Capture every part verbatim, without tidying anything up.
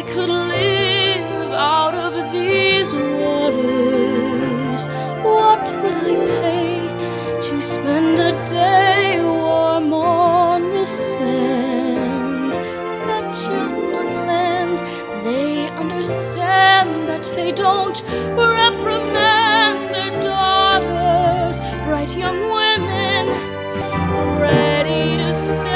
could live out of these waters, what would I pay to spend a day warm on the sand? Betcha on land they understand, but they don't reprimand their daughters, bright young women ready to stand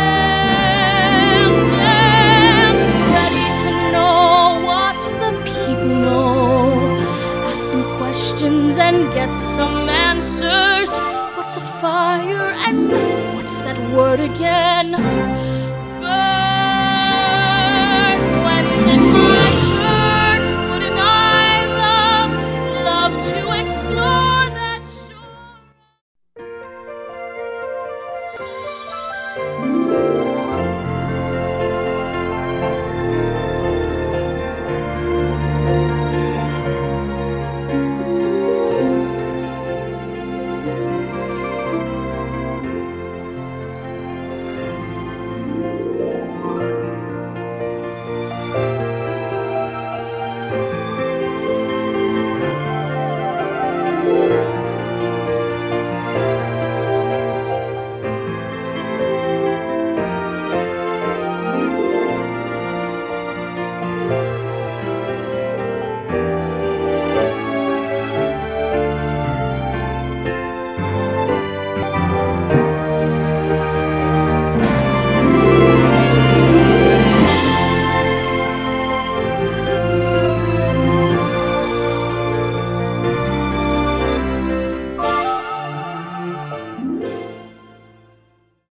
and ready to know what the people know. Ask some questions and get some answers. What's a fire and what's that word again?